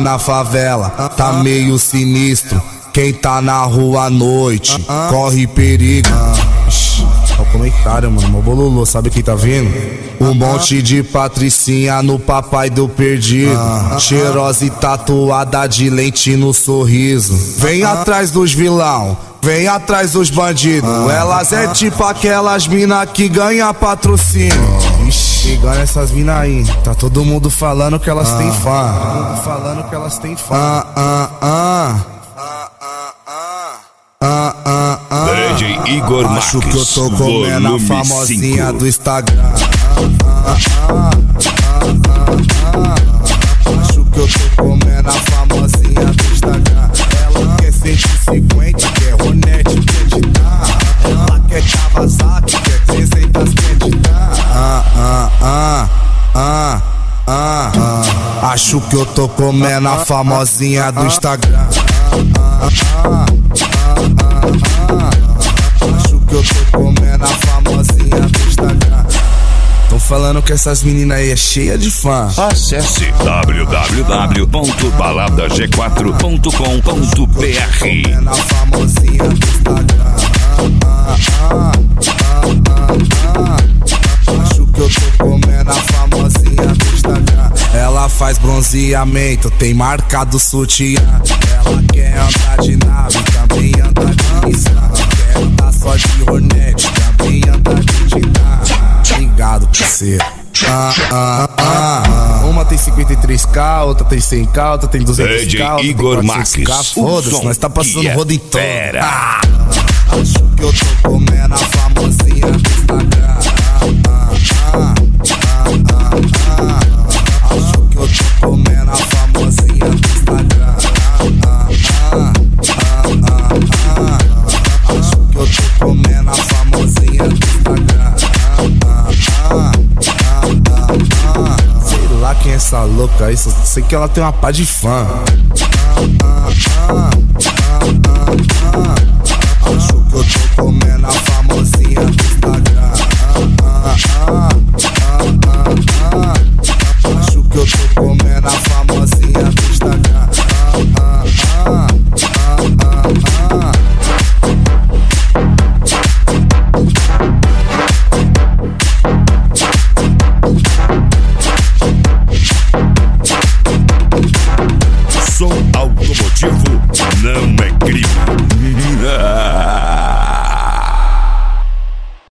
na favela tá meio sinistro. Quem tá na rua à noite corre perigo. Olha o comentário, mano, mó bololô, sabe quem tá vindo? Um monte de patricinha no papai do perdido, cheirosa e tatuada de lente no sorriso. Vem atrás dos vilão, vem atrás dos bandidos. Elas é tipo aquelas mina que ganha patrocínio. Ixi, ganha essas mina aí. Tá todo mundo falando que elas têm fã. Todo mundo falando que elas têm fã. DJ Igor Marques, acho que eu tô comendo a famosinha 5 do Instagram. Acho que eu tô comendo a famosinha do Instagram. Ela quer 150, quer Ronete, quer Titan. Ela quer Kawasaki, quer 300, quer Titan. Acho que eu tô comendo a famosinha do Instagram. Acho que eu tô comendo a famosinha do Instagram. Tão falando que essas meninas aí é cheia de fã. Acesse www.baladag4.com.br. Comendo a famosinha do Instagram. Acho que eu tô comendo a famosinha do Instagram. Ela faz bronzeamento, tem marcado sutiã. Ela quer andar de nave, também anda de Nissan. Quer andar só de Hornet, também anda de Titan. Ligado, parceiro. Uma tem 53k, outra tem 100k, outra tem 200k, outra Igor tem 400k. Marques, Foda-se, nós tá passando roda em todo. Acho que eu tô comendo a famosinha do Instagram. Acho que eu tô comendo a famosinha do Instagram. Acho que eu tô comendo a famosinha do Instagram. Sei lá quem é essa louca aí, só sei que ela tem uma pá de fã.